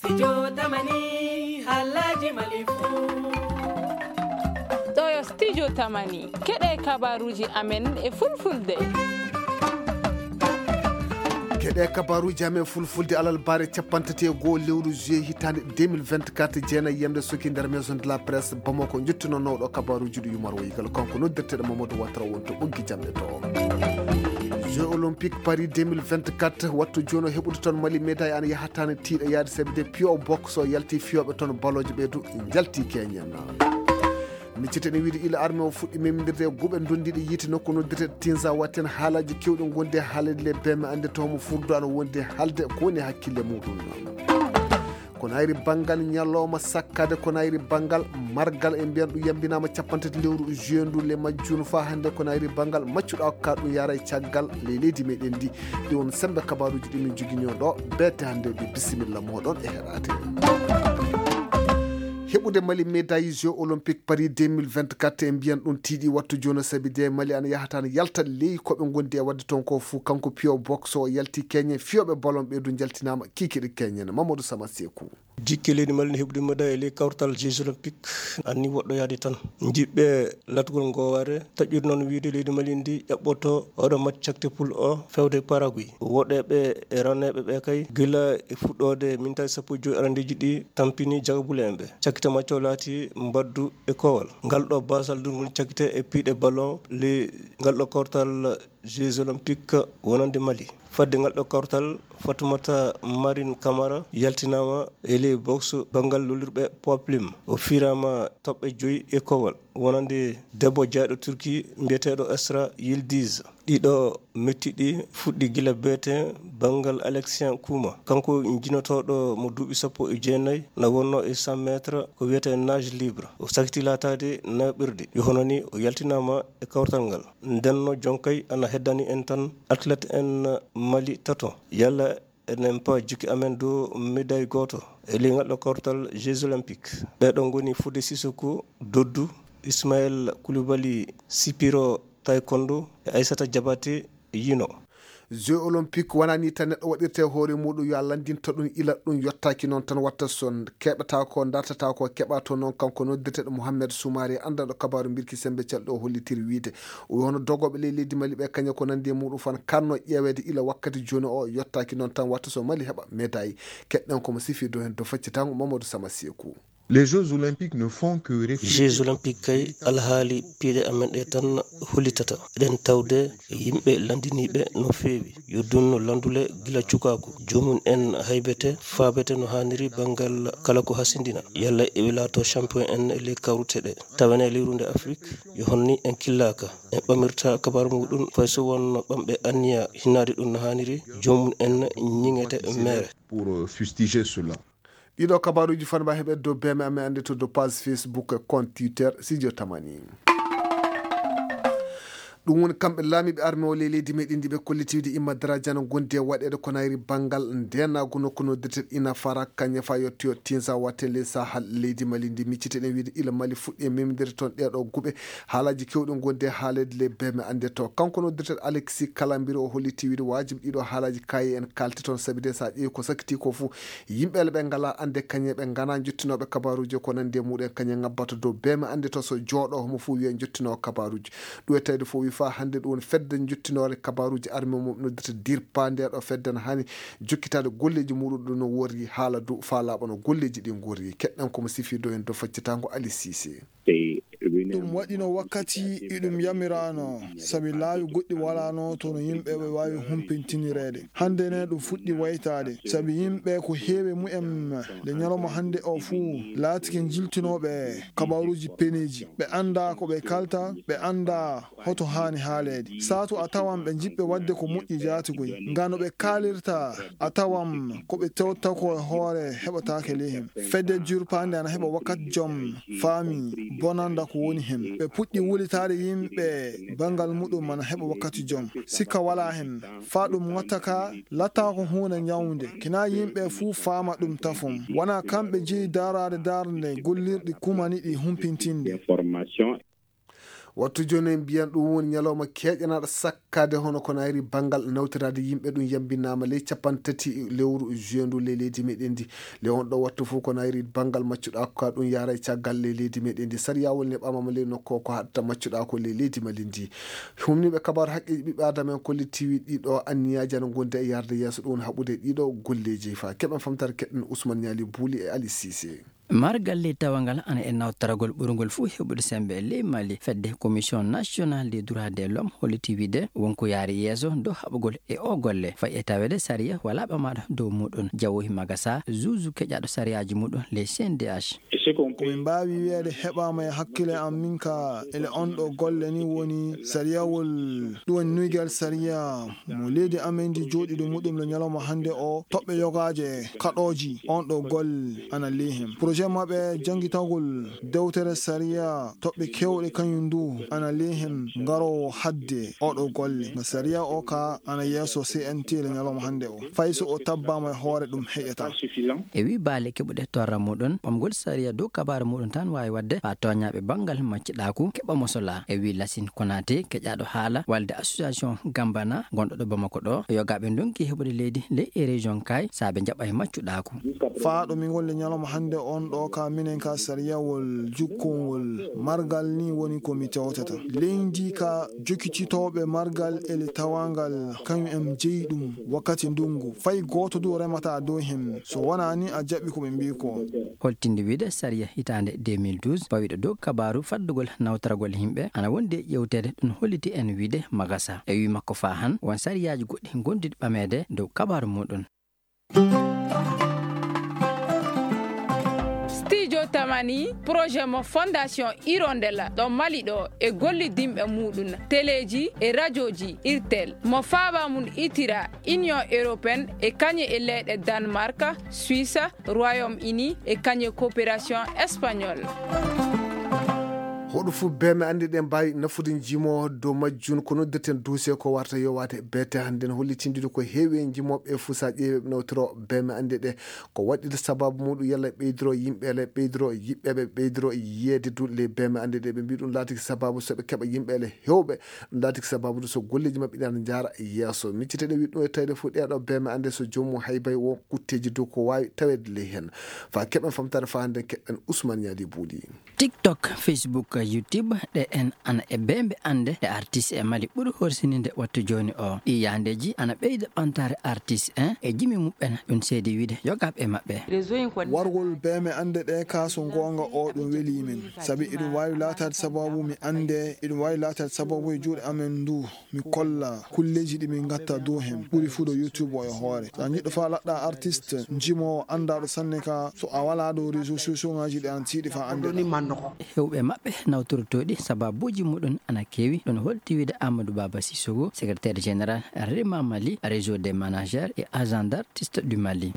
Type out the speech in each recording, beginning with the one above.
Studio Tamani Halaji Malifu. Ɗo Studio Tamani keɗe kabaruji amen e fulfulde. keɗe kabaruji amen fulfulde alal bare capantati e goho lewru juillet hitande 2024 jeenayi yemde soki nder maison de la presse Bamako jettunonoɗo kabaruji ɗo Yumar Woygal kanko noddirteɗo Mamadou Watra wonto ɓoggi jamɗe to jeux olympique Paris 2024 wattu joni o heɓude toon Mali médaille an yahatano tiiɗa yaade sabi de piyo box o yalti fiyoɓe toon balloje ɓeydu jalti keñen miccite ne wiide ila armé o fuɗɗi memdirde guɓe dondiɗe yiite nokku noddirteɗo Tinza watten haalaji kewɗi gonde e haalede le bemme ande tomo furdo ano wonde haalde ko woni hakkille muɗum kono ayri banggal ñalloma sakkade kono ayri banggal margal e mbiyan ɗum yambinama capantati lewru juin ndu le majjunu fa hande kono ayri banggal maccuɗa ka ɗum yara e caggal le leydi meɗen ndi ɗi won sembe kabaruji ɗi min joguino ɗo bette hande ɓe bisimilla moɗon e heɗade heɓude Mali médaille jeux olympique Paris 2024 e mbiyan ɗum tiiɗi wattu joni sabi de Mali ana yahatano yaltat ley koɓe gondi e wadde toon ko fou kanko piyo box o yalti keñe fiyoɓe ballon ɓeydu jaltinama kikiɗe keñene Mamadou Sama Sekou jikke leydi Mali ne heɓude médaille ley kawtal jeux olympique anni woɗɗoyade tan jiɓɓe latgol ngoware taƴƴude noon wiide leydi Mali ndi ƴaɓɓoto oɗo match cakte poule o fewde Paraguay woɗeɓe e ranneɓe ɓe kay gila e fuɗɗode mintaji sappo e joyi arandeji ɗi tampini jagabule en ɓe cakkite macce o laati mbaddu e kowal ngal ɗo basal ɗum woni cakkite e piiɗe ballon le ngal ɗo kawtal jeux olympique wonande Mali fadde ngal ɗo kawtal Fatoumata Marine Camara yaltinama e ley box banggal lollirɓe poids plume o firama toɓɓe joyi e kowal wonande debbo jeyɗo Turquie mbiyeteɗo Esra Yildiz ɗiɗo mettiɗi fuɗɗi gila beete banggal Alexien Kouma kanko jinotoɗo mo duuɓi sappo e jeenayyi na wonno e 100 métres ko wiyete nage libre o sakiti latade naɓirde yo hono ni o yaltinama e kawtal ngal ndenno jonkay ana heddani en tan athlète en Mali tato yalla enen pa jukki amen do médaille goto e ley ngal ɗo kawtal jeux olympique ɓeɗo goni Fodé Sissoko Dodou Ismaël Koulibaly Sipiro taekwondo e Aissata Diabaté yino jeux olympique wonani tan neɗɗo waɗirte hoore muɗum yo landinta ɗum ila ɗum yettaki noon tan watta son keɓata ko dartata ko keɓa to noon kanko noddirteɗo Mouhamed Soumari andanɗo kabaru birki sembe calɗo o hollitiri wiide o hono dogoɓe ley leydi Mali ɓe kaña ko nandi e muɗum fan kanno ƴeewede ila wakkati joni o yettaki noon tan watta so Mali heɓa médaille keɗɗen komo sifi do hen to faccitango Mamadou Sama Sekou. Les Jeux olympiques ne font que réfléchir. Jeux olympiques kay alhaali piiɗe amen ɗe tan hollitata eɗen tawde yimɓe landiniɓe no feewi yo dunno landule gila cukaku jomum en haybete faabete no hanniri banggal kala ko hasindina yalla eɓe laato champion en e ley kawrute ɗe tawane leyrunde Afrique yo honni en killaka en ɓamirta kabaru muɗum fay so won ɓamɓe anniya hinnade ɗum no hanniri jomum en ñiŋete mere pour fustiger cela. ɗiɗo kabaruji fanma heɓe dow beme amen ande to dow page Facebook compte Twitter Studio Tamani ɗum woni kamɓe laamiɓe armé o ley leydi meɗen ndi ɓe kollitiwde Imma Daradiane gondi e waɗede ko nayri banggal ndenago nokku noddirteɗo ina fara kañe fa yettoyo Tinza watte ley sahal leydi Mali ndi micciteɗen wiide ila Mali fuɗɗi e memdire toon ɗeɗo guɓe haalaji kewɗi gonde e haalede le beme ande to kanko noddirteɗo Alexis Kalambiri o holliti wiide wajibi ɗiɗo haalaji kayi en kalti toon sabi de sa ƴeewi ko sakkiti ko fou yimɓele ɓe ngala ande kañe ɓe gana jottinoɓe kabaruji ko nandi e muɗum kañe ngabbata dow beme ande to so jooɗo homo fou wiye jottinowo kabaruji ɗum e tawde fo wi fa hande ɗum woni fedde jottinore kabaruji armé mum noddita dirpa ndeɗo fedde ne hani jokkitade golleji muɗum ɗum no wori haala du fa laaɓa no golleji ɗi gori keɗɗen komo sifi do en do faccitango Ali Cissé ɗum waɗino wakkati iɗum yamirano sabi laawi goɗɗi walano to no yimɓe ɓe wawi humpintinirede hande ne ɗum fuɗɗi waytade sabi yimɓe ko heewe mu'en nde ñalawma hande o fuu laatike jiltinoɓe kabaruji peneji ɓe anda ko ɓe kalta ɓe anda hoto hani haalede saatu a tawan ɓe jiɓɓe wadde ko moƴƴi jatigoy ngano ɓe kaalirta a tawan ko ɓe tewta ko hoore heɓatake leyhem fedde jurpande ana heɓa wakkati joom faami bonanda ko woni hen ɓe puɗɗi wulitade yimɓe bangal muɗum ana heɓa wakkati joom sikka wala hen fa ɗum wattaka latta ko hunde ñawde kina yimɓe fuu faama ɗum tafum wona kamɓe jeeyi darade darde gollirɗi kumani ɗi humpintinde wattu joni mbiyan ɗum woni ñalawma keƴanaɗo sakkade hono ko nayri banggal nawtirade yimɓe ɗum yambinama ley 30 lewru juin ndu ley leydi meɗen ndi le on ɗo wattu fof ko nayri banggal maccuɗa ko ɗum yara e caggal ley leydi meɗen ndi sariyawol ne ɓamama ley nokko ko hatta maccuɗa ko ley leydi mali ndi humniɓe kabaru haqqiji ɓiɓɓe adama en kolli tiwi ɗiɗo anniyaji ana gonde e yarde yesso ɗum haɓude ɗiɗo golleji fa keɓen famtare keɗɗen Ousmane Niali Bouli e Ali Cissé. margal ley tawangal ana e nawtaragol ɓurgol fuu heɓude sembe e ley Mali fedde commission nationale des droits de l'homme holliti wide wonko yaari yeeso dow haɓugol e o golle fay e tawede sariya wala ɓamaɗo dow muɗum Jawohi Magasa Zouzou keƴaɗo sariyaji muɗum ley CNDH. komin mbawi wiyede heɓama e hakkille am min ka ele on ɗo golle ni woni sariyawol ɗum woni nuygal sariya mo leydi amen ndi joɗiɗo muɗum le ñalawma hande o toɓɓe yogaje kaɗoji on ɗo golle ana ley hen projet maɓe jangitagol dewtere sariya toɓɓe kewɗe kañum ndu ana ley hen garowo hadde oɗo golle no sariya o ka ana yeeso CNT le ñalawma hande o fayso o tabbama e hoore ɗum heƴata e wi baale keɓuɗe torra muɗum ɓamgol sariya dow kabaru muɗum tan wawi wadde ha toñaɓe banggal macciɗaku keɓa mosola e wi Lassine Konaté keƴaɗo haala walde association Gambana gonɗo ɗo Bamako ɗo yogaɓe donki heɓude leydi ley e région Kay saaɓe jaɓa e maccuɗaku faaɗo min golle ñalawma hande on ɗo ka minen ka sariyawol jukkongol margal ni woni komi tewtata leydi ka jokkititoɓe margal ele tawangal kañum en jeeyi ɗum wakkati ndungu fay goto du remata dow hen so wona ni a jaɓi koɓe mbi ko holtinde wiide sariya hitande 2012 bawiɗo dow kabaru faddugol nawtaragol himɓe ana wondi e ƴewtede ɗum holliti en wiide Magasa e wi makko fa han won sariyaji goɗɗi gondiɗi ɓamede dow kabaru muɗum. Studio Tamani projet mo fondation Hirondella ɗo Mali ɗo e gollidimɓe muɗum téléji e radioji irtel mo faaba mum itira Union européenne e kañe e leyɗe Danemark, Suisse, Royaume-Uni e kañe coopération espagnole. hoɗo fof beme andi ɗen mbawi nafude jimowo dow majjun ko noddeten dossier ko warta yowade beete hande ne hollitindide ko heewi e jimoɓe fuu sa ƴeewi ɓe nawtoro beme andi ɗe ko waɗide sababu muɗum yalla ɓeydoro yimɓe ele ɓeydoro yiɓɓeɓe ɓeydoro yiyede du les beme andi ɗe ɓe mbi ɗum laatiki sababu soɓe keeɓa yimɓe ele hewɓe ɗum laatiki sababu so golleji mabɓe ɗana jaara yesso micciteɗe wi ɗum e tawde fof ɗeɗo beme ande so joomum haybay won kutteji dow ko wawi tawede ley hen fa keɓen famtare fa hande keɗɗen Ousmane Niali Bouli. TikTok, Facebook, YouTube ɗe en ana e bembe ande ɗe artiste e Mali ɓuri horsininde wattu joni o ɗi yandeji ana ɓeyda ɓantare artiste e jimi muɓɓen ɗum seedi wiide yogaɓe e maɓɓe wargol beme ande ɗe ka so gonga o ɗum weeli min saabi iɗum wawi latade sababu mi ande iɗum wawi latade sababu e juuɗe amen ndu mi kolla kulleji ɗi min gatta dow hen ɓuri fu ɗo YouTube o e hoore sa jiɗɗo fa laɗɗa artiste jimowo andaɗo sanne ka so a wala ɗo réseau sociaux ngaji ɗi an tiiɗi fa ande hewɓe maɓɓe nawtorotoɗi sababuji muɗum ana kewi ɗon holti wiide Amadou Baba Sissogo secrétaire général Rema Mali réseau des managers et agents d'artistes du Mali.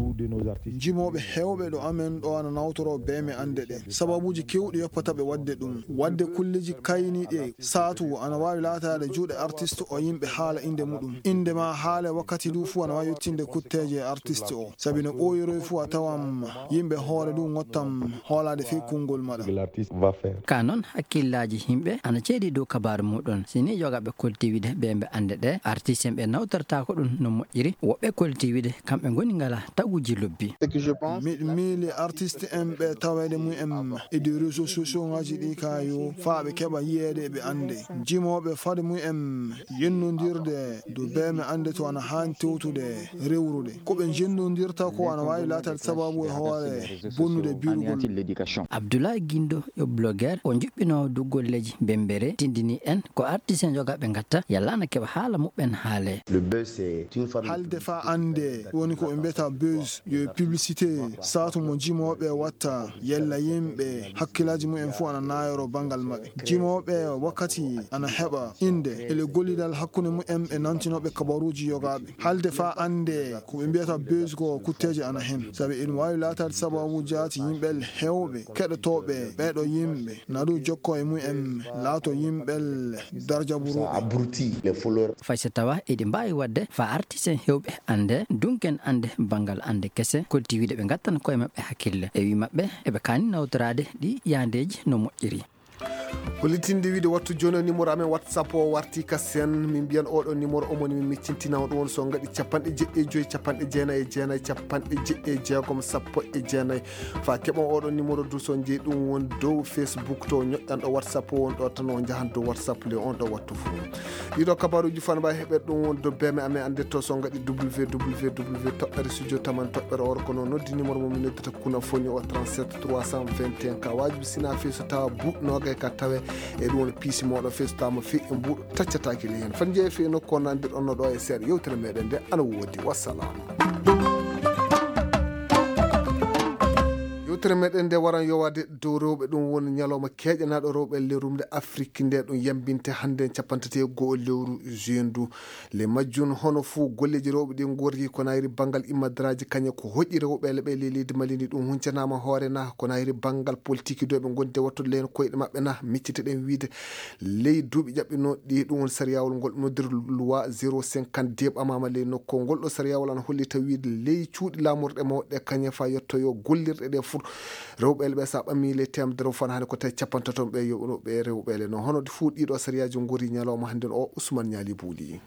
jimoɓe hewɓe ɗo amen ɗo ana nawtoro beme ande ɗe sababuji kewɗi yoppataɓe wadde ɗum wadde kulleji kayniɗe satu ana wawi latade juuɗe artiste o yimɓe haala inde muɗum inde ma haala wakkati du fu ana wawi yettinde kutteje artiste o saabi no ɓoyoroy fu a tawam yimɓe hoore du gottam hoolade fe kungol maɗa ka noon hakkillaji himɓe ana ceeɗi dow kabaru muɗum sini yogaɓe kolti wiide bembe ande ɗe artiste en ɓe nawtorta ko ɗum no moƴƴiri woɓɓe kolti wiide kamɓe goni ngala taguji lobbi miɗo miili artiste en ɓe tawede mumen e des réseaux sociaux ngaji ɗi kayo fa ɓe keɓa yiyede ɓe ande jimoɓe fade mumen yennodirde do beme ande to ana hani tewtude rewrude koɓe jennodirta ko ana wawi latade sababu e hoore bonnude birugol. Abdoulaye Guindo yo blogueur o juɓɓino dow golleji bembere tindini en ko artiste en yogaɓe gatta yalla ana keɓa haala muɓɓen haale halde fa ande woni ko ɓe mbiyata buzz yo publicité satu mo jimoɓe watta yalla yimɓe hakkillaji mumen fu ana nayoro bangal maɓɓe jimoɓe wakkati ana heɓa inde ele gollidal hakkude mumen e nantinoɓe kabaruji yogaɓe halde fa ande ko ɓe mbiyata buzz ko kutteje ana hen saabi ɗum wawi latade sababu jaati yimɓel hewɓe keɗotoɓe ɓeɗo yimɓe naɗu jokko e mumen laato yimɓel darja buru fay so tawa eɗi mbawi wadde fa artiste en hewɓe ande dunken ande bangal ande kese kolti wiide ɓe gattana koye maɓɓe hakkille e wi maɓɓe eɓe kani nawtorade ɗi yandeji no moƴƴiri. Holitinde wiide wattu joni numéro amen WhatsApp o warti ka sen min biyan oɗo numéro o moni min miccintina ɗum so ngadi 95 99 90 sappo e jeenayi fa keɓon oɗo numéro du so jeeyi ɗum won dow Facebook to ñoƴƴan ɗo WhatsApp o won ɗo tan o jahan dow WhatsApp le on ɗo wattu fo ɗiɗo kabaruji fan mbawi heɓet ɗum won dow beme amen ande to so ngadi www toɓɓere studio taman toɓɓere or kono noddi numéro mo min noddata kuna foni o 37 321 ka wajibi sina fi so tawa buɗnoga ka tawe e ɗum woni piisi moɗo festama fi e mbuɗo taccataki le hen fan jeeyi fi nokko nandir onno ɗo e seeɗa yewtere meɗen nde ana woodi wassalamu. yewtere meɗen nde waran yowade dow rewɓe ɗum woni ñalawma keeƴanaɗo rewɓe lerumde Afrique nde ɗum yambinte hande 31 lewru juin du le majjun hono fuu golleji rewɓe ɗi gorgi ko nayri banggal immadraji kañe ko hoƴƴi rewɓe leɓe leydi Mali ndi ɗum huncanama hoore na ko nayri banggal politique doɓe gonde wattude len koyɗe mabɓe na micciteɗen wiide ley duuɓi ƴaɓɓino ɗi ɗum woni sariyawol ngol noddir loi 050 deɓamama ley nokko ngol ɗo sariyawol an hollita wiide ley cuuɗi lamorɗe mawɗe kañe fa yettoyo gollirɗe ɗe fur rewɓe ɓe sa ɓammi le temdere fan hande ko tawi capantaton ɓe yoɓnoɓe rewɓe le no hono fuu ɗiɗo sariyaji gori ñalawma hande o Ousmane Ñali Buuli